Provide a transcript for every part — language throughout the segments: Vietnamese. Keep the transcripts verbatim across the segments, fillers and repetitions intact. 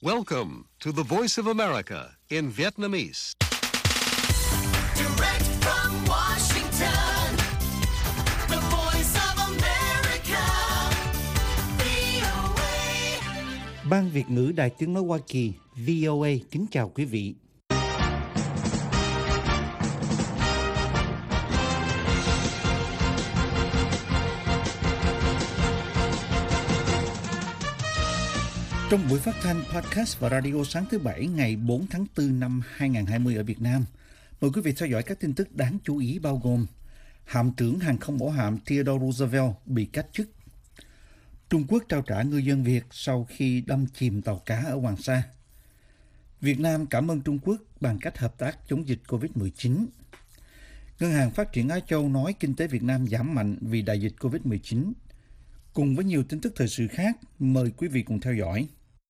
Welcome to the Voice of America in Vietnamese. Direct from Washington, the Voice of America, vê o a. Ban Việt ngữ Đài Tiếng nói Hoa Kỳ vê o a kính chào quý vị. Trong buổi phát thanh podcast và radio sáng thứ Bảy ngày bốn tháng tư năm hai nghìn không trăm hai mươi ở Việt Nam, mời quý vị theo dõi các tin tức đáng chú ý bao gồm: Hạm trưởng hàng không mẫu hạm Theodore Roosevelt bị cách chức. Trung Quốc trao trả ngư dân Việt sau khi đâm chìm tàu cá ở Hoàng Sa. Việt Nam cảm ơn Trung Quốc bằng cách hợp tác chống dịch covid mười chín. Ngân hàng Phát triển Á Châu nói kinh tế Việt Nam giảm mạnh vì đại dịch covid mười chín. Cùng với nhiều tin tức thời sự khác, mời quý vị cùng theo dõi.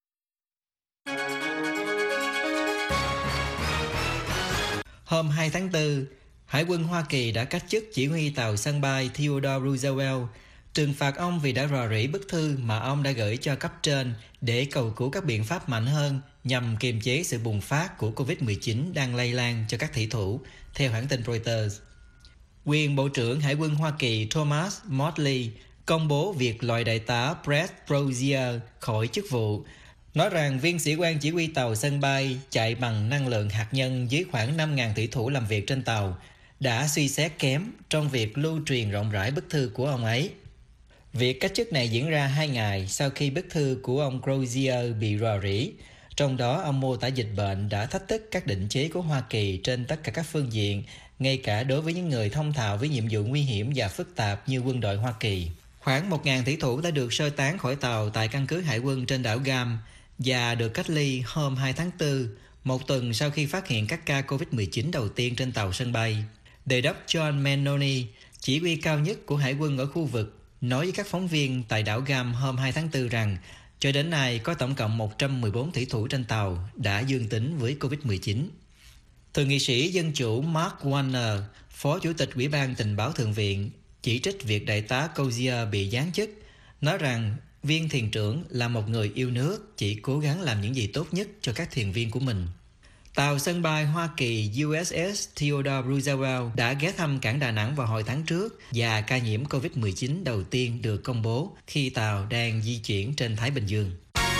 Hôm hai tháng tư, Hải quân Hoa Kỳ đã cách chức chỉ huy tàu sân bay Theodore Roosevelt, trừng phạt ông vì đã rò rỉ bức thư mà ông đã gửi cho cấp trên để cầu cứu các biện pháp mạnh hơn nhằm kiềm chế sự bùng phát của covid mười chín đang lây lan cho các thủy thủ, theo hãng tin Reuters. Quyền Bộ trưởng Hải quân Hoa Kỳ Thomas Modly công bố việc loại đại tá Brett Brozier khỏi chức vụ, nói rằng viên sĩ quan chỉ huy tàu sân bay chạy bằng năng lượng hạt nhân dưới khoảng năm nghìn thủy thủ làm việc trên tàu đã suy xét kém trong việc lưu truyền rộng rãi bức thư của ông ấy. Việc cách chức này diễn ra hai ngày sau khi bức thư của ông Brozier bị rò rỉ, trong đó ông mô tả dịch bệnh đã thách thức các định chế của Hoa Kỳ trên tất cả các phương diện, ngay cả đối với những người thông thạo với nhiệm vụ nguy hiểm và phức tạp như quân đội Hoa Kỳ. Khoảng một nghìn thủy thủ đã được sơ tán khỏi tàu tại căn cứ hải quân trên đảo Guam và được cách ly hôm hai tháng tư, một tuần sau khi phát hiện các ca covid mười chín đầu tiên trên tàu sân bay. Đề đốc John Manoni, chỉ huy cao nhất của hải quân ở khu vực, nói với các phóng viên tại đảo Guam hôm hai tháng tư rằng cho đến nay có tổng cộng một trăm mười bốn thủy thủ trên tàu đã dương tính với covid mười chín. Thượng nghị sĩ Dân chủ Mark Warner, Phó Chủ tịch Ủy ban Tình báo Thượng viện, chỉ trích việc đại tá Brozier bị giáng chức, nói rằng viên thuyền trưởng là một người yêu nước, chỉ cố gắng làm những gì tốt nhất cho các thuyền viên của mình. Tàu sân bay Hoa Kỳ u ét ét Theodore Roosevelt đã ghé thăm cảng Đà Nẵng vào hồi tháng trước và ca nhiễm covid mười chín đầu tiên được công bố khi tàu đang di chuyển trên Thái Bình Dương.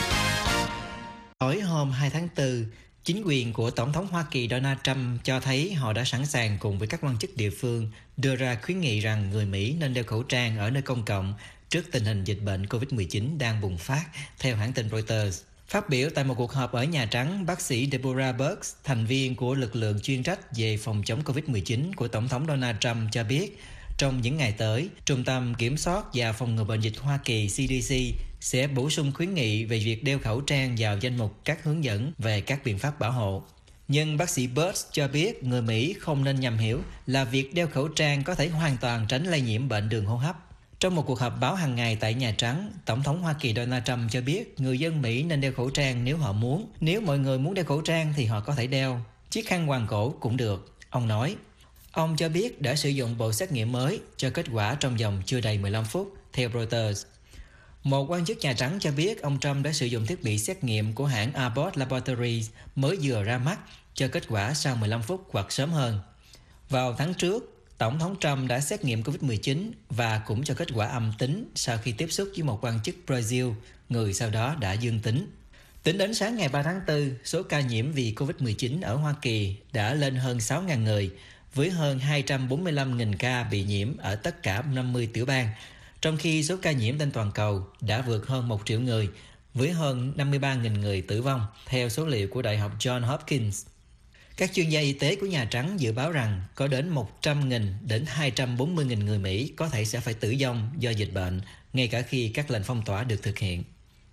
Tối hôm hai tháng tư, chính quyền của Tổng thống Hoa Kỳ Donald Trump cho thấy họ đã sẵn sàng cùng với các quan chức địa phương đưa ra khuyến nghị rằng người Mỹ nên đeo khẩu trang ở nơi công cộng trước tình hình dịch bệnh covid mười chín đang bùng phát, theo hãng tin Reuters. Phát biểu tại một cuộc họp ở Nhà Trắng, bác sĩ Deborah Birx, thành viên của lực lượng chuyên trách về phòng chống covid mười chín của Tổng thống Donald Trump cho biết, trong những ngày tới, Trung tâm Kiểm soát và Phòng ngừa Bệnh dịch Hoa Kỳ C D C sẽ bổ sung khuyến nghị về việc đeo khẩu trang vào danh mục các hướng dẫn về các biện pháp bảo hộ. Nhưng bác sĩ Birx cho biết người Mỹ không nên nhầm hiểu là việc đeo khẩu trang có thể hoàn toàn tránh lây nhiễm bệnh đường hô hấp. Trong một cuộc họp báo hàng ngày tại Nhà Trắng, Tổng thống Hoa Kỳ Donald Trump cho biết người dân Mỹ nên đeo khẩu trang nếu họ muốn. Nếu mọi người muốn đeo khẩu trang thì họ có thể đeo. Chiếc khăn quàng cổ cũng được, ông nói. Ông cho biết đã sử dụng bộ xét nghiệm mới cho kết quả trong vòng chưa đầy mười lăm phút, theo Reuters. Một quan chức Nhà Trắng cho biết ông Trump đã sử dụng thiết bị xét nghiệm của hãng Abbott Laboratories mới vừa ra mắt cho kết quả sau mười lăm phút hoặc sớm hơn. Vào tháng trước, Tổng thống Trump đã xét nghiệm covid mười chín và cũng cho kết quả âm tính sau khi tiếp xúc với một quan chức Brazil, người sau đó đã dương tính. Tính đến sáng ngày ba tháng tư, số ca nhiễm vì covid mười chín ở Hoa Kỳ đã lên hơn sáu nghìn người, với hơn hai trăm bốn mươi lăm nghìn ca bị nhiễm ở tất cả năm mươi tiểu bang, trong khi số ca nhiễm trên toàn cầu đã vượt hơn một triệu người, với hơn năm mươi ba nghìn người tử vong, theo số liệu của Đại học Johns Hopkins. Các chuyên gia y tế của Nhà Trắng dự báo rằng có đến một trăm nghìn đến hai trăm bốn mươi nghìn người Mỹ có thể sẽ phải tử vong do dịch bệnh, ngay cả khi các lệnh phong tỏa được thực hiện.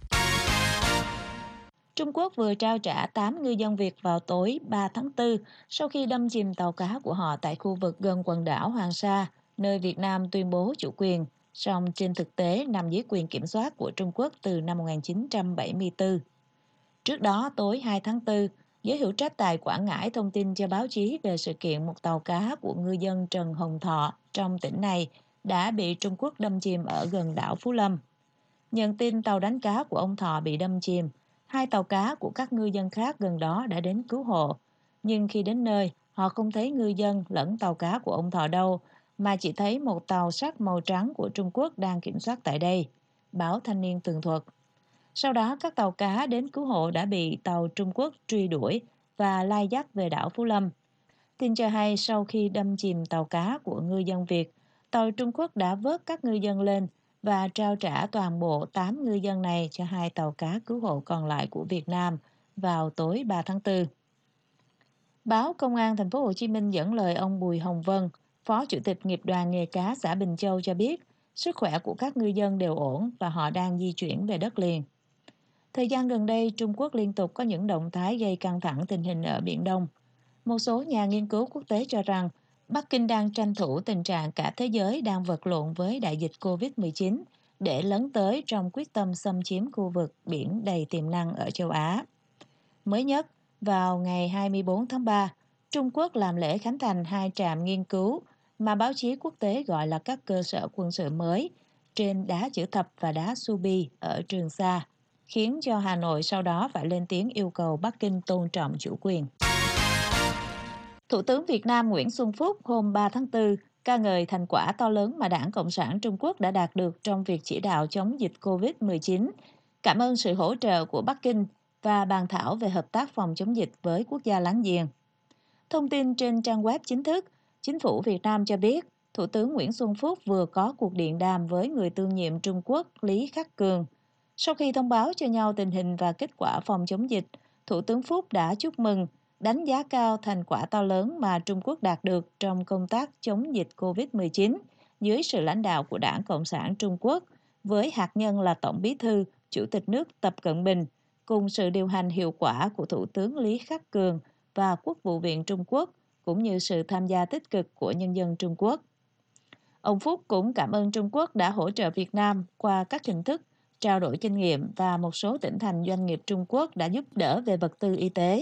Trung Quốc vừa trao trả tám ngư dân Việt vào tối ba tháng tư sau khi đâm chìm tàu cá của họ tại khu vực gần quần đảo Hoàng Sa, nơi Việt Nam tuyên bố chủ quyền, song trên thực tế nằm dưới quyền kiểm soát của Trung Quốc từ năm một nghìn chín trăm bảy mươi tư. Trước đó, tối hai tháng tư, giới hữu trách tại Quảng Ngãi thông tin cho báo chí về sự kiện một tàu cá của ngư dân Trần Hồng Thọ trong tỉnh này đã bị Trung Quốc đâm chìm ở gần đảo Phú Lâm. Nhận tin tàu đánh cá của ông Thọ bị đâm chìm, hai tàu cá của các ngư dân khác gần đó đã đến cứu hộ. Nhưng khi đến nơi, họ không thấy ngư dân lẫn tàu cá của ông Thọ đâu, mà chỉ thấy một tàu sắt màu trắng của Trung Quốc đang kiểm soát tại đây, báo Thanh niên tường thuật. Sau đó, các tàu cá đến cứu hộ đã bị tàu Trung Quốc truy đuổi và lai dắt về đảo Phú Lâm. Tin cho hay sau khi đâm chìm tàu cá của ngư dân Việt, tàu Trung Quốc đã vớt các ngư dân lên và trao trả toàn bộ tám ngư dân này cho hai tàu cá cứu hộ còn lại của Việt Nam vào tối ba tháng tư. Báo Công an Thành phố Hồ Chí Minh dẫn lời ông Bùi Hồng Vân, Phó Chủ tịch Nghiệp đoàn Nghề cá xã Bình Châu cho biết, sức khỏe của các ngư dân đều ổn và họ đang di chuyển về đất liền. Thời gian gần đây, Trung Quốc liên tục có những động thái gây căng thẳng tình hình ở Biển Đông. Một số nhà nghiên cứu quốc tế cho rằng Bắc Kinh đang tranh thủ tình trạng cả thế giới đang vật lộn với đại dịch covid mười chín để lấn tới trong quyết tâm xâm chiếm khu vực biển đầy tiềm năng ở châu Á. Mới nhất, vào ngày hai mươi tư tháng ba, Trung Quốc làm lễ khánh thành hai trạm nghiên cứu mà báo chí quốc tế gọi là các cơ sở quân sự mới trên đá chữ thập và đá Subi ở Trường Sa, khiến cho Hà Nội sau đó phải lên tiếng yêu cầu Bắc Kinh tôn trọng chủ quyền. Thủ tướng Việt Nam Nguyễn Xuân Phúc hôm ba tháng tư ca ngợi thành quả to lớn mà Đảng Cộng sản Trung Quốc đã đạt được trong việc chỉ đạo chống dịch covid mười chín, cảm ơn sự hỗ trợ của Bắc Kinh và bàn thảo về hợp tác phòng chống dịch với quốc gia láng giềng. Thông tin trên trang web chính thức, Chính phủ Việt Nam cho biết, Thủ tướng Nguyễn Xuân Phúc vừa có cuộc điện đàm với người tương nhiệm Trung Quốc Lý Khắc Cường. Sau khi thông báo cho nhau tình hình và kết quả phòng chống dịch, Thủ tướng Phúc đã chúc mừng, đánh giá cao thành quả to lớn mà Trung Quốc đạt được trong công tác chống dịch covid mười chín dưới sự lãnh đạo của Đảng Cộng sản Trung Quốc, với hạt nhân là Tổng Bí thư, Chủ tịch nước Tập Cận Bình, cùng sự điều hành hiệu quả của Thủ tướng Lý Khắc Cường và Quốc vụ viện Trung Quốc, cũng như sự tham gia tích cực của nhân dân Trung Quốc. Ông Phúc cũng cảm ơn Trung Quốc đã hỗ trợ Việt Nam qua các hình thức trao đổi kinh nghiệm và một số tỉnh thành doanh nghiệp Trung Quốc đã giúp đỡ về vật tư y tế.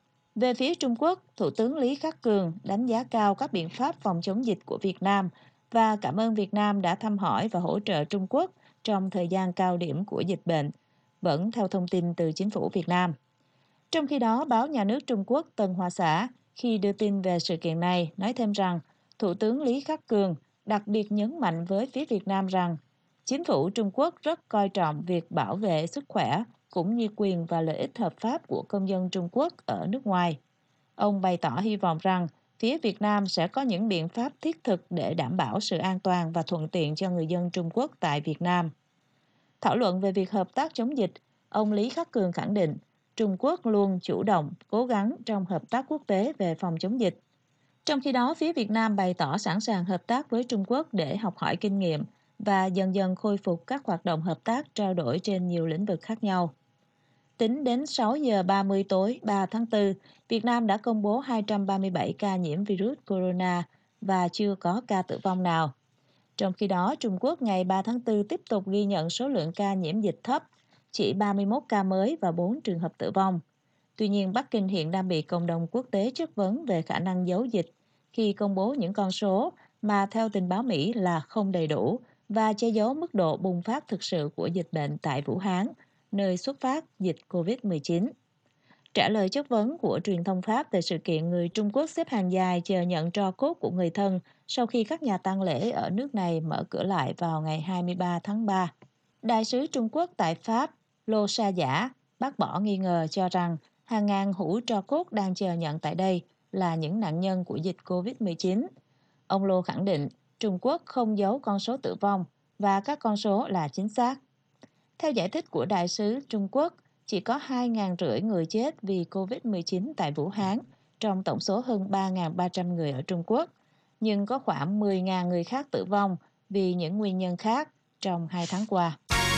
Về phía Trung Quốc, Thủ tướng Lý Khắc Cường đánh giá cao các biện pháp phòng chống dịch của Việt Nam và cảm ơn Việt Nam đã thăm hỏi và hỗ trợ Trung Quốc trong thời gian cao điểm của dịch bệnh, vẫn theo thông tin từ Chính phủ Việt Nam. Trong khi đó, báo nhà nước Trung Quốc Tân Hoa Xã khi đưa tin về sự kiện này nói thêm rằng Thủ tướng Lý Khắc Cường đặc biệt nhấn mạnh với phía Việt Nam rằng Chính phủ Trung Quốc rất coi trọng việc bảo vệ sức khỏe cũng như quyền và lợi ích hợp pháp của công dân Trung Quốc ở nước ngoài. Ông bày tỏ hy vọng rằng phía Việt Nam sẽ có những biện pháp thiết thực để đảm bảo sự an toàn và thuận tiện cho người dân Trung Quốc tại Việt Nam. Thảo luận về việc hợp tác chống dịch, ông Lý Khắc Cường khẳng định Trung Quốc luôn chủ động, cố gắng trong hợp tác quốc tế về phòng chống dịch. Trong khi đó, phía Việt Nam bày tỏ sẵn sàng hợp tác với Trung Quốc để học hỏi kinh nghiệm và dần dần khôi phục các hoạt động hợp tác trao đổi trên nhiều lĩnh vực khác nhau. Tính đến sáu giờ ba mươi tối ba tháng tư, Việt Nam đã công bố hai trăm ba mươi bảy ca nhiễm virus corona và chưa có ca tử vong nào. Trong khi đó, Trung Quốc ngày ba tháng tư tiếp tục ghi nhận số lượng ca nhiễm dịch thấp, chỉ ba mươi mốt ca mới và bốn trường hợp tử vong. Tuy nhiên, Bắc Kinh hiện đang bị cộng đồng quốc tế chất vấn về khả năng giấu dịch khi công bố những con số mà theo tình báo Mỹ là không đầy đủ và che giấu mức độ bùng phát thực sự của dịch bệnh tại Vũ Hán, nơi xuất phát dịch covid mười chín. Trả lời chất vấn của truyền thông Pháp về sự kiện người Trung Quốc xếp hàng dài chờ nhận tro cốt của người thân sau khi các nhà tang lễ ở nước này mở cửa lại vào ngày hai mươi ba tháng ba. Đại sứ Trung Quốc tại Pháp, Lô Sa Giả, bác bỏ nghi ngờ cho rằng hàng ngàn hũ tro cốt đang chờ nhận tại đây là những nạn nhân của dịch covid mười chín. Ông Lô khẳng định Trung Quốc không giấu con số tử vong và các con số là chính xác. Theo giải thích của đại sứ Trung Quốc, chỉ có hai nghìn năm trăm người chết vì covid mười chín tại Vũ Hán trong tổng số hơn ba nghìn ba trăm người ở Trung Quốc, nhưng có khoảng mười nghìn người khác tử vong vì những nguyên nhân khác trong hai tháng qua.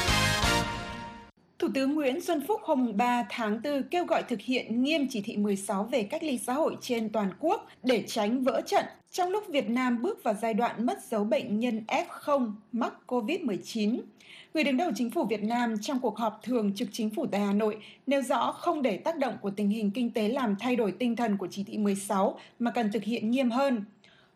Thủ tướng Nguyễn Xuân Phúc hôm ba tháng tư kêu gọi thực hiện nghiêm chỉ thị mười sáu về cách ly xã hội trên toàn quốc để tránh vỡ trận trong lúc Việt Nam bước vào giai đoạn mất dấu bệnh nhân ép không mắc covid mười chín. Người đứng đầu Chính phủ Việt Nam trong cuộc họp thường trực Chính phủ tại Hà Nội nêu rõ không để tác động của tình hình kinh tế làm thay đổi tinh thần của chỉ thị mười sáu mà cần thực hiện nghiêm hơn.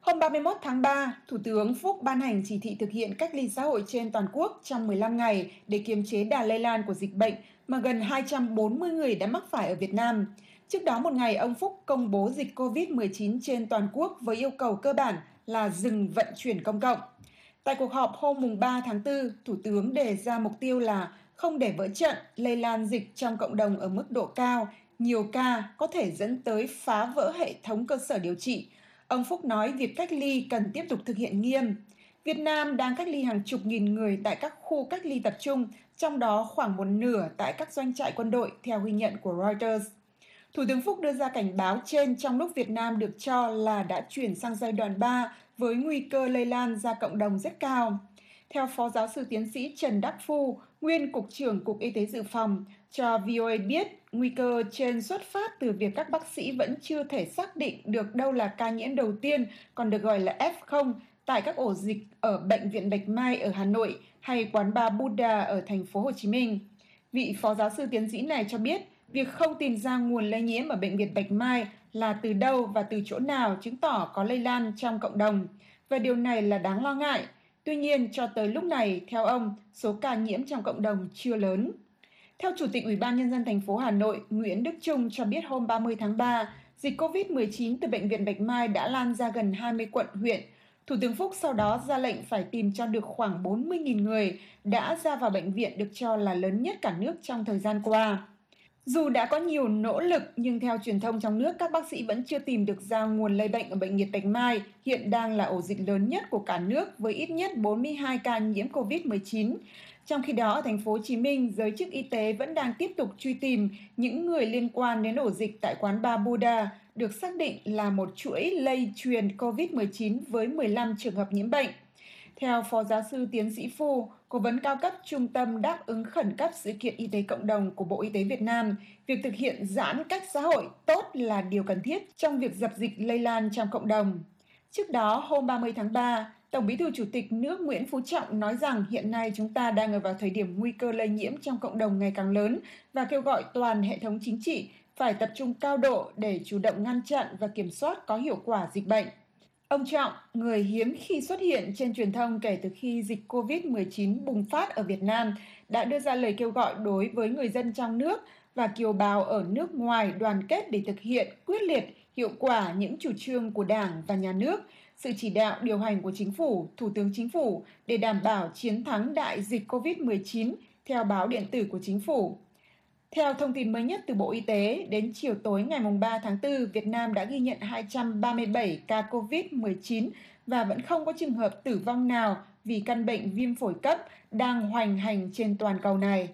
Hôm ba mươi mốt tháng ba, Thủ tướng Phúc ban hành chỉ thị thực hiện cách ly xã hội trên toàn quốc trong mười lăm ngày để kiềm chế đà lây lan của dịch bệnh mà gần hai trăm bốn mươi người đã mắc phải ở Việt Nam. Trước đó một ngày, ông Phúc công bố dịch covid mười chín trên toàn quốc với yêu cầu cơ bản là dừng vận chuyển công cộng. Tại cuộc họp hôm ba tháng tư, Thủ tướng đề ra mục tiêu là không để vỡ trận lây lan dịch trong cộng đồng ở mức độ cao, nhiều ca có thể dẫn tới phá vỡ hệ thống cơ sở điều trị. Ông Phúc nói việc cách ly cần tiếp tục thực hiện nghiêm. Việt Nam đang cách ly hàng chục nghìn người tại các khu cách ly tập trung, trong đó khoảng một nửa tại các doanh trại quân đội, theo ghi nhận của Reuters. Thủ tướng Phúc đưa ra cảnh báo trên trong lúc Việt Nam được cho là đã chuyển sang giai đoạn ba với nguy cơ lây lan ra cộng đồng rất cao. Theo Phó Giáo sư Tiến sĩ Trần Đắc Phu, nguyên Cục trưởng Cục Y tế Dự phòng, cho vê o a biết nguy cơ trên xuất phát từ việc các bác sĩ vẫn chưa thể xác định được đâu là ca nhiễm đầu tiên, còn được gọi là ép không, tại các ổ dịch ở Bệnh viện Bạch Mai ở Hà Nội hay quán bar Buddha ở thành phố Hồ Chí Minh. Vị Phó Giáo sư Tiến sĩ này cho biết, việc không tìm ra nguồn lây nhiễm ở Bệnh viện Bạch Mai là từ đâu và từ chỗ nào chứng tỏ có lây lan trong cộng đồng, và điều này là đáng lo ngại. Tuy nhiên, cho tới lúc này, theo ông, số ca nhiễm trong cộng đồng chưa lớn. Theo Chủ tịch Ủy ban Nhân dân thành phố Hà Nội Nguyễn Đức Chung cho biết hôm ba mươi tháng ba, dịch covid mười chín từ Bệnh viện Bạch Mai đã lan ra gần hai mươi quận, huyện. Thủ tướng Phúc sau đó ra lệnh phải tìm cho được khoảng bốn mươi nghìn người đã ra vào bệnh viện được cho là lớn nhất cả nước trong thời gian qua. Dù đã có nhiều nỗ lực, nhưng theo truyền thông trong nước, các bác sĩ vẫn chưa tìm được ra nguồn lây bệnh ở Bệnh viện Bạch Mai, hiện đang là ổ dịch lớn nhất của cả nước với ít nhất bốn mươi hai ca nhiễm covid mười chín. Trong khi đó, ở thành phố Hồ Chí Minh, giới chức y tế vẫn đang tiếp tục truy tìm những người liên quan đến ổ dịch tại quán bar Buddha, được xác định là một chuỗi lây truyền covid mười chín với mười lăm trường hợp nhiễm bệnh. Theo Phó Giáo sư Tiến sĩ Phu, Cố vấn cao cấp Trung tâm Đáp ứng khẩn cấp sự kiện y tế cộng đồng của Bộ Y tế Việt Nam, việc thực hiện giãn cách xã hội tốt là điều cần thiết trong việc dập dịch lây lan trong cộng đồng. Trước đó, hôm ba mươi tháng ba, Tổng Bí thư Chủ tịch nước Nguyễn Phú Trọng nói rằng hiện nay chúng ta đang ở vào thời điểm nguy cơ lây nhiễm trong cộng đồng ngày càng lớn và kêu gọi toàn hệ thống chính trị phải tập trung cao độ để chủ động ngăn chặn và kiểm soát có hiệu quả dịch bệnh. Ông Trọng, người hiếm khi xuất hiện trên truyền thông kể từ khi dịch covid mười chín bùng phát ở Việt Nam, đã đưa ra lời kêu gọi đối với người dân trong nước và kiều bào ở nước ngoài đoàn kết để thực hiện quyết liệt, hiệu quả những chủ trương của Đảng và Nhà nước, sự chỉ đạo điều hành của Chính phủ, Thủ tướng Chính phủ để đảm bảo chiến thắng đại dịch covid mười chín, theo báo điện tử của Chính phủ. Theo thông tin mới nhất từ Bộ Y tế, đến chiều tối ngày ba tháng tư, Việt Nam đã ghi nhận hai trăm ba mươi bảy ca covid mười chín và vẫn không có trường hợp tử vong nào vì căn bệnh viêm phổi cấp đang hoành hành trên toàn cầu này.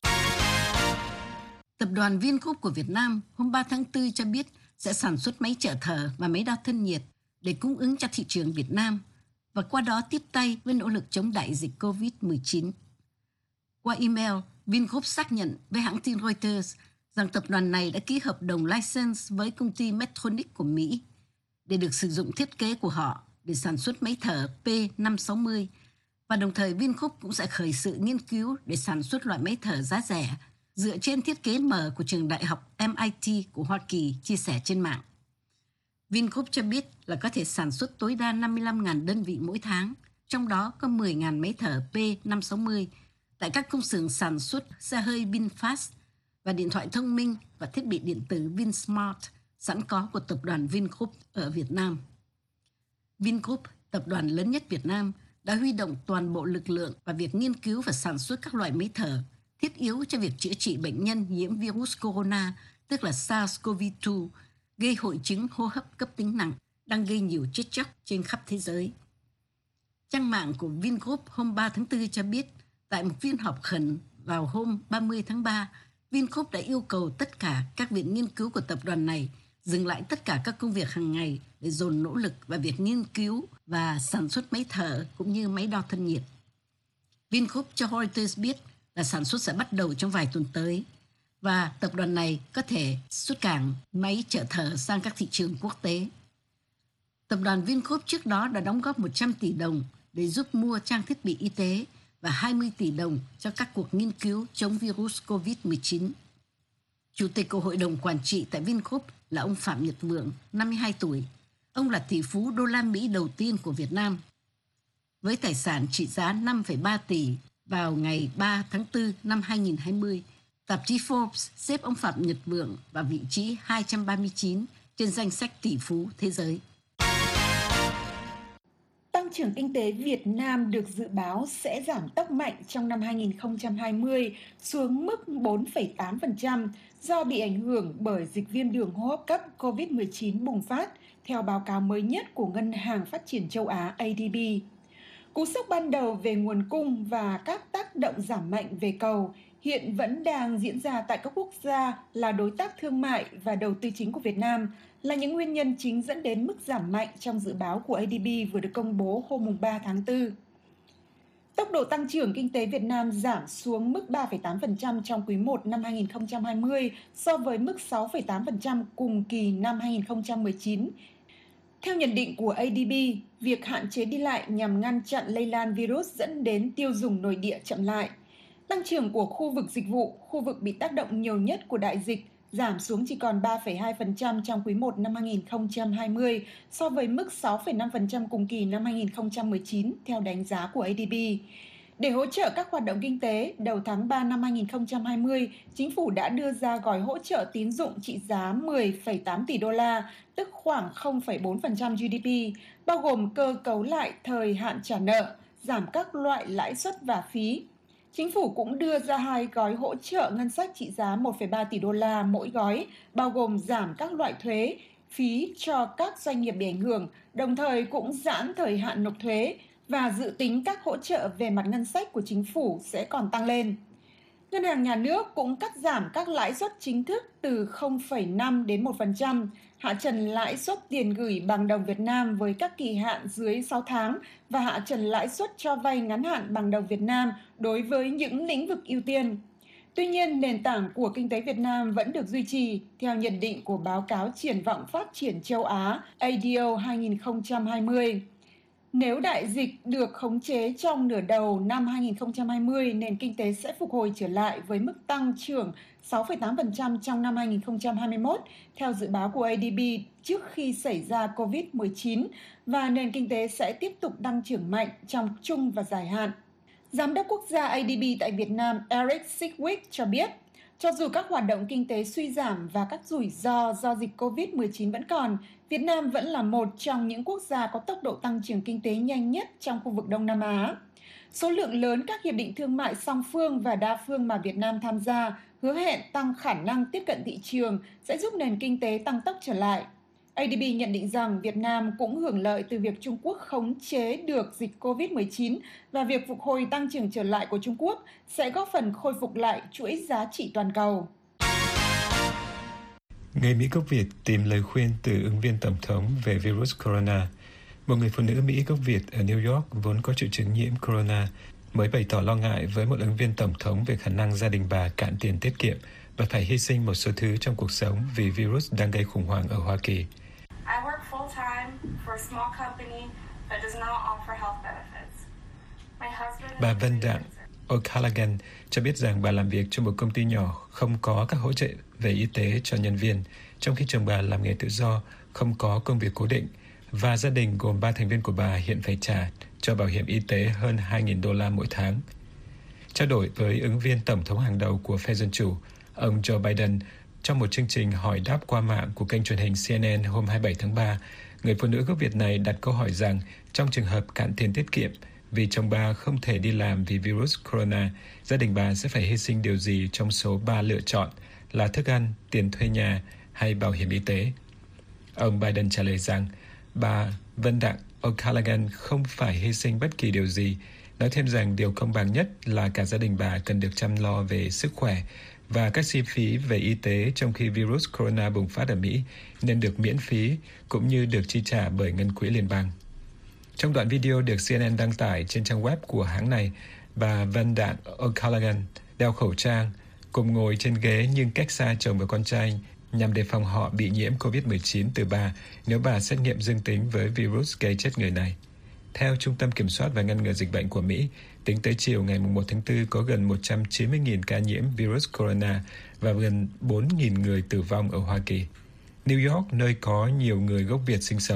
Tập đoàn Vingroup của Việt Nam hôm ba tháng tư cho biết sẽ sản xuất máy trợ thở và máy đo thân nhiệt để cung ứng cho thị trường Việt Nam và qua đó tiếp tay với nỗ lực chống đại dịch covid mười chín. Qua email, Vingroup xác nhận với hãng tin Reuters rằng tập đoàn này đã ký hợp đồng license với công ty Medtronic của Mỹ để được sử dụng thiết kế của họ để sản xuất máy thở P năm sáu mươi, và đồng thời Vingroup cũng sẽ khởi sự nghiên cứu để sản xuất loại máy thở giá rẻ dựa trên thiết kế mở của trường đại học em i tê của Hoa Kỳ chia sẻ trên mạng. Vingroup cho biết là có thể sản xuất tối đa năm mươi lăm nghìn đơn vị mỗi tháng, trong đó có mười nghìn máy thở P năm sáu mươi tại các công xưởng sản xuất xe hơi VinFast và điện thoại thông minh và thiết bị điện tử VinSmart sẵn có của tập đoàn Vingroup ở Việt Nam. Vingroup, tập đoàn lớn nhất Việt Nam, đã huy động toàn bộ lực lượng vào việc nghiên cứu và sản xuất các loại máy thở thiết yếu cho việc chữa trị bệnh nhân nhiễm virus corona, tức là SARS-xê o vê hai, gây hội chứng hô hấp cấp tính nặng, đang gây nhiều chết chóc trên khắp thế giới. Trang mạng của Vingroup hôm ba tháng tư cho biết, tại một phiên họp khẩn vào hôm ba mươi tháng ba, Vingroup đã yêu cầu tất cả các viện nghiên cứu của tập đoàn này dừng lại tất cả các công việc hàng ngày để dồn nỗ lực vào việc nghiên cứu và sản xuất máy thở cũng như máy đo thân nhiệt. Vingroup cho Reuters biết là sản xuất sẽ bắt đầu trong vài tuần tới và tập đoàn này có thể xuất cảng máy trợ thở sang các thị trường quốc tế. Tập đoàn Vingroup trước đó đã đóng góp một trăm tỷ đồng để giúp mua trang thiết bị y tế và hai mươi tỷ đồng cho các cuộc nghiên cứu chống virus covid mười chín. Chủ tịch của Hội đồng Quản trị tại Vingroup là ông Phạm Nhật Vượng, năm mươi hai tuổi. Ông là tỷ phú đô la Mỹ đầu tiên của Việt Nam. Với tài sản trị giá năm phẩy ba tỷ vào ngày ba tháng tư năm hai nghìn không trăm hai mươi, tạp chí Forbes xếp ông Phạm Nhật Vượng vào vị trí hai trăm ba mươi chín trên danh sách tỷ phú thế giới. Tăng trưởng kinh tế Việt Nam được dự báo sẽ giảm tốc mạnh trong năm hai nghìn không trăm hai mươi xuống mức bốn phẩy tám phần trăm do bị ảnh hưởng bởi dịch viêm đường hô hấp cấp covid mười chín bùng phát, theo báo cáo mới nhất của Ngân hàng Phát triển Châu Á A D B. Cú sốc ban đầu về nguồn cung và các tác động giảm mạnh về cầu hiện vẫn đang diễn ra tại các quốc gia là đối tác thương mại và đầu tư chính của Việt Nam, là những nguyên nhân chính dẫn đến mức giảm mạnh trong dự báo của A D B vừa được công bố hôm ba tháng tư. Tốc độ tăng trưởng kinh tế Việt Nam giảm xuống mức ba phẩy tám phần trăm trong quý một năm hai nghìn không trăm hai mươi so với mức sáu phẩy tám phần trăm cùng kỳ năm hai nghìn không trăm mười chín. Theo nhận định của A D B, việc hạn chế đi lại nhằm ngăn chặn lây lan virus dẫn đến tiêu dùng nội địa chậm lại. Tăng trưởng của khu vực dịch vụ, khu vực bị tác động nhiều nhất của đại dịch, giảm xuống chỉ còn ba phẩy hai phần trăm trong quý một năm hai nghìn không trăm hai mươi so với mức sáu phẩy năm phần trăm cùng kỳ năm hai nghìn không trăm mười chín theo đánh giá của A D B. Để hỗ trợ các hoạt động kinh tế, đầu tháng ba năm hai nghìn không trăm hai mươi, Chính phủ đã đưa ra gói hỗ trợ tín dụng trị giá mười phẩy tám tỷ đô la, tức khoảng không phẩy bốn phần trăm G D P, bao gồm cơ cấu lại thời hạn trả nợ, giảm các loại lãi suất và phí. Chính phủ cũng đưa ra hai gói hỗ trợ ngân sách trị giá một phẩy ba tỷ đô la mỗi gói, bao gồm giảm các loại thuế, phí cho các doanh nghiệp bị ảnh hưởng, đồng thời cũng giãn thời hạn nộp thuế và dự tính các hỗ trợ về mặt ngân sách của chính phủ sẽ còn tăng lên. Ngân hàng Nhà nước cũng cắt giảm các lãi suất chính thức từ không phẩy năm đến một phần trăm, hạ trần lãi suất tiền gửi bằng đồng Việt Nam với các kỳ hạn dưới sáu tháng và hạ trần lãi suất cho vay ngắn hạn bằng đồng Việt Nam đối với những lĩnh vực ưu tiên. Tuy nhiên, nền tảng của kinh tế Việt Nam vẫn được duy trì, theo nhận định của báo cáo Triển vọng Phát triển Châu Á A D O hai nghìn không trăm hai mươi. Nếu đại dịch được khống chế trong nửa đầu năm hai nghìn không trăm hai mươi, nền kinh tế sẽ phục hồi trở lại với mức tăng trưởng sáu phẩy tám phần trăm trong năm hai nghìn không trăm hai mươi mốt, theo dự báo của A D B trước khi xảy ra covid mười chín, và nền kinh tế sẽ tiếp tục tăng trưởng mạnh trong trung và dài hạn. Giám đốc quốc gia A D B tại Việt Nam Eric Sickwick cho biết, cho dù các hoạt động kinh tế suy giảm và các rủi ro do dịch covid mười chín vẫn còn, Việt Nam vẫn là một trong những quốc gia có tốc độ tăng trưởng kinh tế nhanh nhất trong khu vực Đông Nam Á. Số lượng lớn các hiệp định thương mại song phương và đa phương mà Việt Nam tham gia hứa hẹn tăng khả năng tiếp cận thị trường sẽ giúp nền kinh tế tăng tốc trở lại. A D B nhận định rằng Việt Nam cũng hưởng lợi từ việc Trung Quốc khống chế được dịch covid mười chín và việc phục hồi tăng trưởng trở lại của Trung Quốc sẽ góp phần khôi phục lại chuỗi giá trị toàn cầu. Người Mỹ gốc Việt tìm lời khuyên từ ứng viên tổng thống về virus corona. Một người phụ nữ Mỹ gốc Việt ở New York vốn có triệu chứng nhiễm corona mới bày tỏ lo ngại với một ứng viên tổng thống về khả năng gia đình bà cạn tiền tiết kiệm và phải hy sinh một số thứ trong cuộc sống vì virus đang gây khủng hoảng ở Hoa Kỳ. I work full-time for a small company that does not offer health benefits. My husband Bà Vân Đặng O'Callaghan cho biết rằng bà làm việc cho một công ty nhỏ không có các hỗ trợ về y tế cho nhân viên, trong khi chồng bà làm nghề tự do, không có công việc cố định, và gia đình gồm ba thành viên của bà hiện phải trả cho bảo hiểm y tế hơn hai nghìn đô la mỗi tháng. Trao đổi với ứng viên tổng thống hàng đầu của phe Dân Chủ, ông Joe Biden, trong một chương trình hỏi đáp qua mạng của kênh truyền hình C N N hôm hai mươi bảy tháng ba, người phụ nữ gốc Việt này đặt câu hỏi rằng trong trường hợp cạn tiền tiết kiệm vì chồng bà không thể đi làm vì virus corona, gia đình bà sẽ phải hy sinh điều gì trong số ba lựa chọn là thức ăn, tiền thuê nhà hay bảo hiểm y tế. Ông Biden trả lời rằng bà Vân Đặng O'Callaghan không phải hy sinh bất kỳ điều gì, nói thêm rằng điều công bằng nhất là cả gia đình bà cần được chăm lo về sức khỏe và các chi phí về y tế trong khi virus corona bùng phát ở Mỹ nên được miễn phí cũng như được chi trả bởi ngân quỹ liên bang. Trong đoạn video được C N N đăng tải trên trang web của hãng này, bà Vân Đặng O'Callaghan đeo khẩu trang, cùng ngồi trên ghế nhưng cách xa chồng và con trai nhằm đề phòng họ bị nhiễm covid mười chín từ bà nếu bà xét nghiệm dương tính với virus gây chết người này. Theo Trung tâm Kiểm soát và Ngăn ngừa Dịch bệnh của Mỹ, tính tới chiều ngày một tháng tư có gần một trăm chín mươi nghìn ca nhiễm virus corona và gần bốn nghìn người tử vong ở Hoa Kỳ. New York, nơi có nhiều người gốc Việt sinh sống,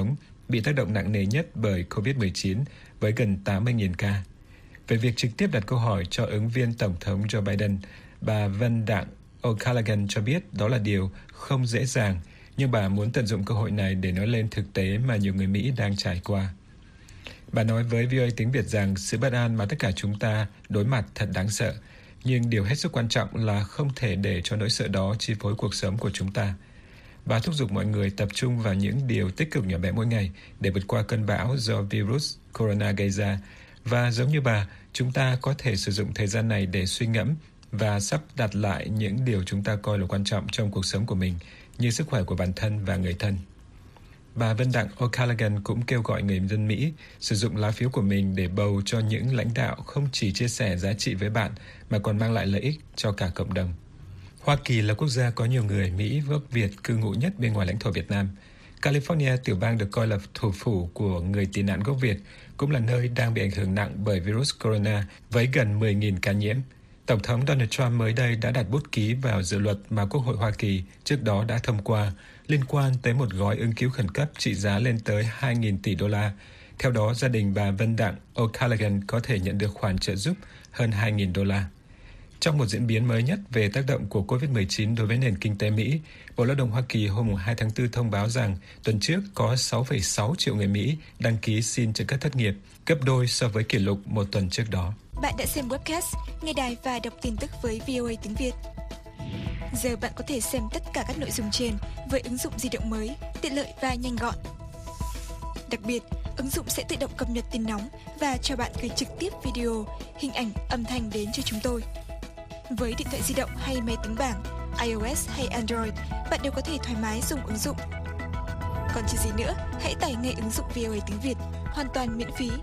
bị tác động nặng nề nhất bởi covid mười chín với gần tám mươi nghìn ca. Về việc trực tiếp đặt câu hỏi cho ứng viên Tổng thống Joe Biden, bà Van Đặng O'Callaghan cho biết đó là điều không dễ dàng, nhưng bà muốn tận dụng cơ hội này để nói lên thực tế mà nhiều người Mỹ đang trải qua. Bà nói với vê o a tiếng Việt rằng sự bất an mà tất cả chúng ta đối mặt thật đáng sợ, nhưng điều hết sức quan trọng là không thể để cho nỗi sợ đó chi phối cuộc sống của chúng ta. Bà thúc giục mọi người tập trung vào những điều tích cực nhỏ bé mỗi ngày để vượt qua cơn bão do virus corona gây ra. Và giống như bà, chúng ta có thể sử dụng thời gian này để suy ngẫm và sắp đặt lại những điều chúng ta coi là quan trọng trong cuộc sống của mình, như sức khỏe của bản thân và người thân. Bà Van Đặng O'Callaghan cũng kêu gọi người dân Mỹ sử dụng lá phiếu của mình để bầu cho những lãnh đạo không chỉ chia sẻ giá trị với bạn mà còn mang lại lợi ích cho cả cộng đồng. Hoa Kỳ là quốc gia có nhiều người Mỹ gốc Việt cư ngụ nhất bên ngoài lãnh thổ Việt Nam. California, tiểu bang được coi là thủ phủ của người tị nạn gốc Việt, cũng là nơi đang bị ảnh hưởng nặng bởi virus corona với gần mười nghìn ca nhiễm. Tổng thống Donald Trump mới đây đã đặt bút ký vào dự luật mà Quốc hội Hoa Kỳ trước đó đã thông qua liên quan tới một gói ứng cứu khẩn cấp trị giá lên tới hai nghìn tỷ đô la. Theo đó, gia đình bà Van Đặng O'Callaghan có thể nhận được khoản trợ giúp hơn hai nghìn đô la. Trong một diễn biến mới nhất về tác động của covid mười chín đối với nền kinh tế Mỹ, Bộ Lao động Hoa Kỳ hôm hai tháng tư thông báo rằng tuần trước có sáu phẩy sáu triệu người Mỹ đăng ký xin trợ cấp thất nghiệp, gấp đôi so với kỷ lục một tuần trước đó. Bạn đã xem webcast, nghe đài và đọc tin tức với vê o a tiếng Việt. Giờ bạn có thể xem tất cả các nội dung trên với ứng dụng di động mới, tiện lợi và nhanh gọn. Đặc biệt, ứng dụng sẽ tự động cập nhật tin nóng và cho bạn gửi trực tiếp video, hình ảnh, âm thanh đến cho chúng tôi. Với điện thoại di động hay máy tính bảng, iOS hay Android, bạn đều có thể thoải mái dùng ứng dụng. Còn chờ gì nữa, hãy tải ngay ứng dụng vê o a tiếng Việt, hoàn toàn miễn phí.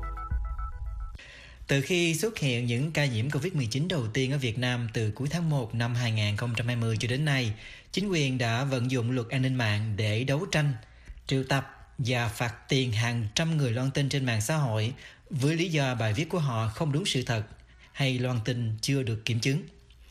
Từ khi xuất hiện những ca nhiễm covid mười chín đầu tiên ở Việt Nam từ cuối tháng một năm hai không hai không cho đến nay, chính quyền đã vận dụng luật an ninh mạng để đấu tranh, triệu tập và phạt tiền hàng trăm người loan tin trên mạng xã hội với lý do bài viết của họ không đúng sự thật hay loan tin chưa được kiểm chứng.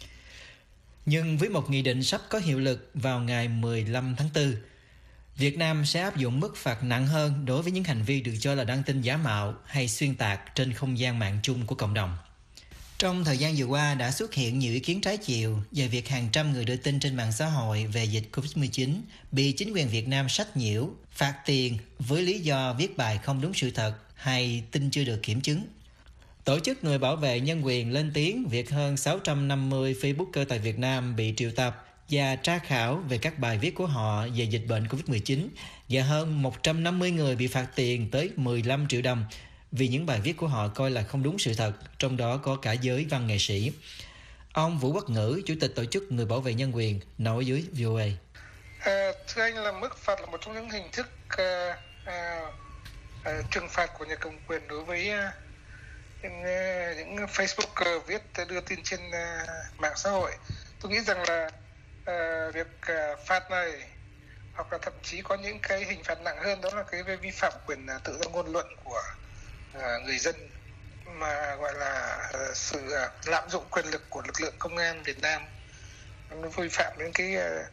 Nhưng với một nghị định sắp có hiệu lực vào ngày mười lăm tháng tư, Việt Nam sẽ áp dụng mức phạt nặng hơn đối với những hành vi được cho là đăng tin giả mạo hay xuyên tạc trên không gian mạng chung của cộng đồng. Trong thời gian vừa qua đã xuất hiện nhiều ý kiến trái chiều về việc hàng trăm người đưa tin trên mạng xã hội về dịch covid mười chín bị chính quyền Việt Nam sách nhiễu, phạt tiền với lý do viết bài không đúng sự thật hay tin chưa được kiểm chứng. Tổ chức người bảo vệ nhân quyền lên tiếng việc hơn sáu trăm năm mươi Facebooker tại Việt Nam bị triệu tập và tra khảo về các bài viết của họ về dịch bệnh covid mười chín và hơn một trăm năm mươi người bị phạt tiền tới mười lăm triệu đồng vì những bài viết của họ coi là không đúng sự thật, trong đó có cả giới văn nghệ sĩ. Ông Vũ Quốc Ngữ, Chủ tịch Tổ chức Người bảo vệ nhân quyền, nói với vê o a. À, thưa anh, là mức phạt là một trong những hình thức à, à, à, trừng phạt của nhà cầm quyền đối với à, những, những Facebooker viết đưa tin trên à, mạng xã hội. Tôi nghĩ rằng là à, việc à, phạt này hoặc là thậm chí có những cái hình phạt nặng hơn, đó là cái vi phạm quyền à, tự do ngôn luận của à, người dân, mà gọi là à, sự à, lạm dụng quyền lực của lực lượng công an Việt Nam, nó vi phạm đến cái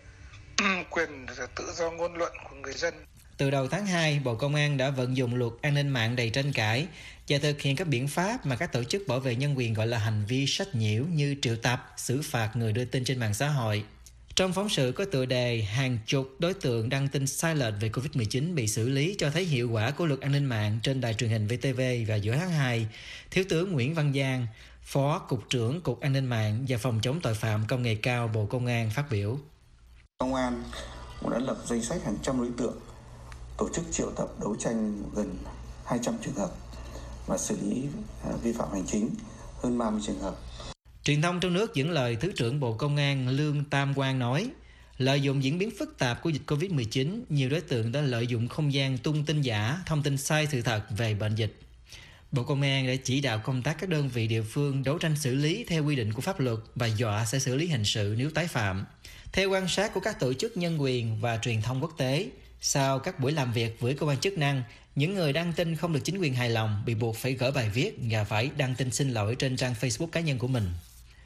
à, quyền tự do ngôn luận của người dân. Từ đầu tháng hai, Bộ Công an đã vận dụng luật an ninh mạng đầy tranh cãi và thực hiện các biện pháp mà các tổ chức bảo vệ nhân quyền gọi là hành vi sách nhiễu, như triệu tập, xử phạt người đưa tin trên mạng xã hội. Trong phóng sự có tựa đề hàng chục đối tượng đăng tin sai lệch về covid mười chín bị xử lý cho thấy hiệu quả của luật an ninh mạng trên đài truyền hình vê tê vê và giữa tháng hai, Thiếu tướng Nguyễn Văn Giang, Phó Cục trưởng Cục An ninh mạng và Phòng chống tội phạm công nghệ cao Bộ Công an phát biểu. Công an cũng đã lập danh sách hàng trăm đối tượng, tổ chức triệu tập đấu tranh gần hai trăm trường hợp và xử lý vi phạm hành chính hơn ba mươi trường hợp. Truyền thông trong nước dẫn lời Thứ trưởng Bộ Công an Lương Tam Quang nói, lợi dụng diễn biến phức tạp của dịch covid mười chín, nhiều đối tượng đã lợi dụng không gian tung tin giả, thông tin sai sự thật về bệnh dịch. Bộ Công an đã chỉ đạo công tác các đơn vị địa phương đấu tranh xử lý theo quy định của pháp luật và dọa sẽ xử lý hình sự nếu tái phạm. Theo quan sát của các tổ chức nhân quyền và truyền thông quốc tế, sau các buổi làm việc với cơ quan chức năng, những người đăng tin không được chính quyền hài lòng bị buộc phải gỡ bài viết và phải đăng tin xin lỗi trên trang Facebook cá nhân của mình.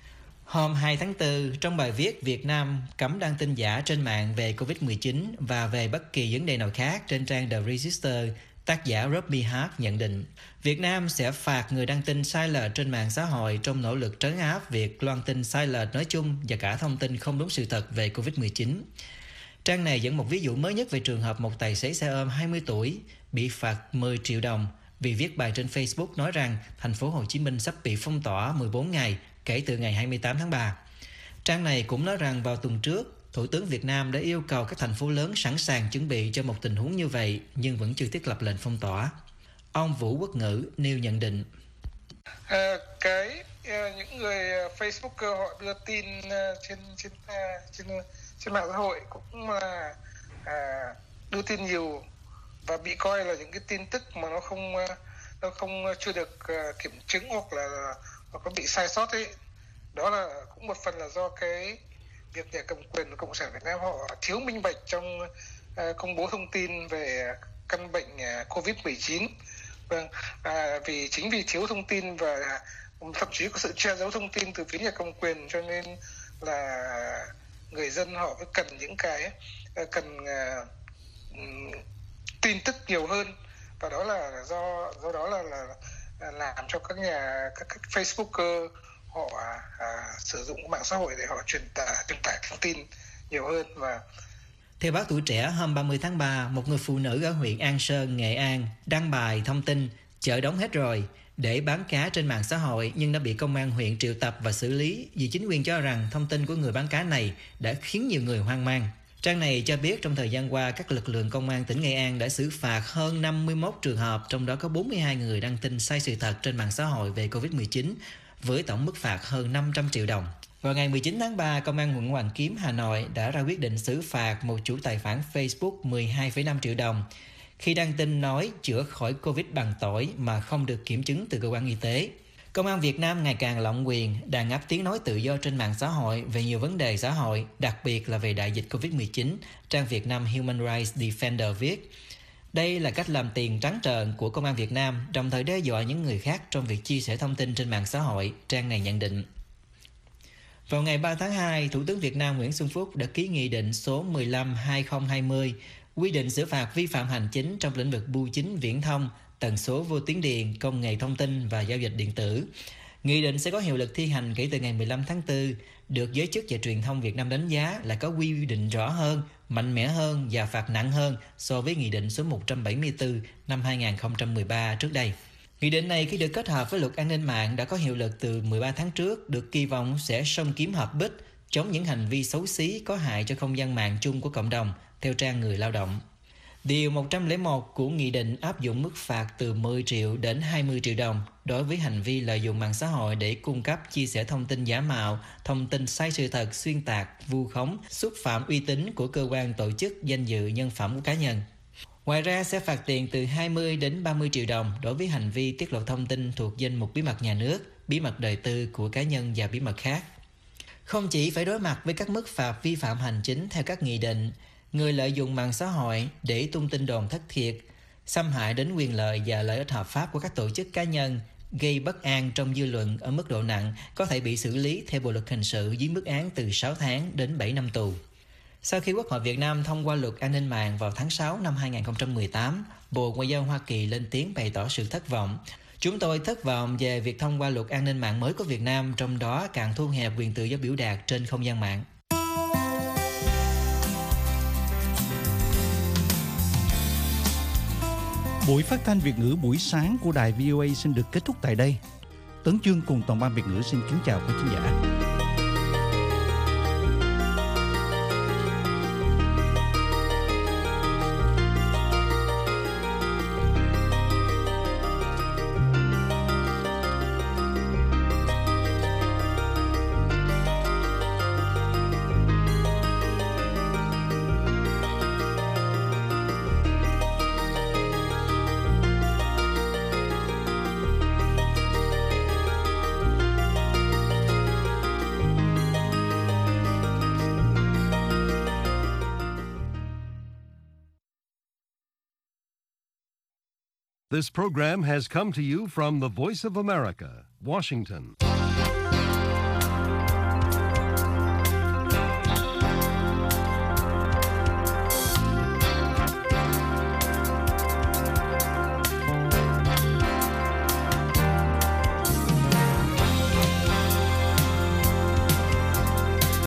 Hôm hai tháng tư, trong bài viết Việt Nam cấm đăng tin giả trên mạng về covid mười chín và về bất kỳ vấn đề nào khác trên trang The Register, tác giả Robbie Hart nhận định Việt Nam sẽ phạt người đăng tin sai lệch trên mạng xã hội trong nỗ lực trấn áp việc loan tin sai lệch nói chung và cả thông tin không đúng sự thật về covid mười chín. Trang này dẫn một ví dụ mới nhất về trường hợp một tài xế xe ôm hai mươi tuổi bị phạt mười triệu đồng vì viết bài trên Facebook nói rằng thành phố Hồ Chí Minh sắp bị phong tỏa mười bốn ngày kể từ ngày hai mươi tám tháng ba. Trang này cũng nói rằng vào tuần trước, Thủ tướng Việt Nam đã yêu cầu các thành phố lớn sẵn sàng chuẩn bị cho một tình huống như vậy nhưng vẫn chưa thiết lập lệnh phong tỏa. Ông Vũ Quốc Ngữ nêu nhận định. À, cái à, những người Facebooker họ đưa tin à, trên trên à, trên trên mạng xã hội cũng là à, đưa tin nhiều và bị coi là những cái tin tức mà nó không nó không chưa được uh, kiểm chứng hoặc là hoặc có bị sai sót ấy. Đó là cũng một phần là do cái việc nhà cầm quyền của Cộng sản Việt Nam họ thiếu minh bạch trong uh, công bố thông tin về căn bệnh uh, covid mười chín. Vâng, à, vì chính vì thiếu thông tin và thậm chí có sự che giấu thông tin từ phía nhà cầm quyền cho nên là người dân họ mới cần những cái uh, cần uh, tin tức nhiều hơn, và đó là do do đó là, là, là làm cho các nhà các, các Facebooker họ à, sử dụng mạng xã hội để họ truyền tải truyền tải thông tin nhiều hơn. Và theo báo Tuổi Trẻ hôm ba mươi tháng ba, một người phụ nữ ở huyện An Sơn, Nghệ An đăng bài thông tin chợ đóng hết rồi để bán cá trên mạng xã hội nhưng đã bị công an huyện triệu tập và xử lý vì chính quyền cho rằng thông tin của người bán cá này đã khiến nhiều người hoang mang. Trang này cho biết trong thời gian qua, các lực lượng công an tỉnh Nghệ An đã xử phạt hơn năm mươi mốt trường hợp, trong đó có bốn mươi hai người đăng tin sai sự thật trên mạng xã hội về covid mười chín, với tổng mức phạt hơn năm trăm triệu đồng. Vào ngày mười chín tháng ba, Công an quận Hoàn Kiếm, Hà Nội đã ra quyết định xử phạt một chủ tài khoản Facebook mười hai phẩy năm triệu đồng khi đăng tin nói chữa khỏi Covid bằng tỏi mà không được kiểm chứng từ cơ quan y tế. Công an Việt Nam ngày càng lộng quyền, đàn áp tiếng nói tự do trên mạng xã hội về nhiều vấn đề xã hội, đặc biệt là về đại dịch covid mười chín, trang Việt Nam Human Rights Defender viết. Đây là cách làm tiền trắng trợn của Công an Việt Nam, đồng thời đe dọa những người khác trong việc chia sẻ thông tin trên mạng xã hội, trang này nhận định. Vào ngày ba tháng hai, Thủ tướng Việt Nam Nguyễn Xuân Phúc đã ký nghị định số mười lăm trên hai không hai không quy định xử phạt vi phạm hành chính trong lĩnh vực bưu chính viễn thông, tần số vô tuyến điện, công nghệ thông tin và giao dịch điện tử. Nghị định sẽ có hiệu lực thi hành kể từ ngày mười lăm tháng tư, được giới chức và truyền thông Việt Nam đánh giá là có quy định rõ hơn, mạnh mẽ hơn và phạt nặng hơn so với Nghị định số một trăm bảy mươi tư năm hai không một ba trước đây. Nghị định này khi được kết hợp với luật an ninh mạng đã có hiệu lực từ mười ba tháng trước, được kỳ vọng sẽ song kiếm hợp bích, chống những hành vi xấu xí có hại cho không gian mạng chung của cộng đồng, theo trang Người Lao động. Điều một trăm lẻ một của Nghị định áp dụng mức phạt từ mười triệu đến hai mươi triệu đồng đối với hành vi lợi dụng mạng xã hội để cung cấp, chia sẻ thông tin giả mạo, thông tin sai sự thật, xuyên tạc, vu khống, xúc phạm uy tín của cơ quan, tổ chức, danh dự, nhân phẩm của cá nhân. Ngoài ra sẽ phạt tiền từ hai mươi đến ba mươi triệu đồng đối với hành vi tiết lộ thông tin thuộc danh mục bí mật nhà nước, bí mật đời tư của cá nhân và bí mật khác. Không chỉ phải đối mặt với các mức phạt vi phạm hành chính theo các nghị định, người lợi dụng mạng xã hội để tung tin đồn thất thiệt, xâm hại đến quyền lợi và lợi ích hợp pháp của các tổ chức cá nhân, gây bất an trong dư luận ở mức độ nặng có thể bị xử lý theo Bộ luật hình sự với mức án từ sáu tháng đến bảy năm tù. Sau khi Quốc hội Việt Nam thông qua luật an ninh mạng vào tháng sáu năm hai không một tám, Bộ Ngoại giao Hoa Kỳ lên tiếng bày tỏ sự thất vọng. Chúng tôi thất vọng về việc thông qua luật an ninh mạng mới của Việt Nam, trong đó càng thu hẹp quyền tự do biểu đạt trên không gian mạng. Buổi phát thanh Việt ngữ buổi sáng của đài vê o a xin được kết thúc tại đây. Tấn Chương cùng toàn ban Việt ngữ xin kính chào quý khán giả. This program has come to you from the Voice of America, Washington.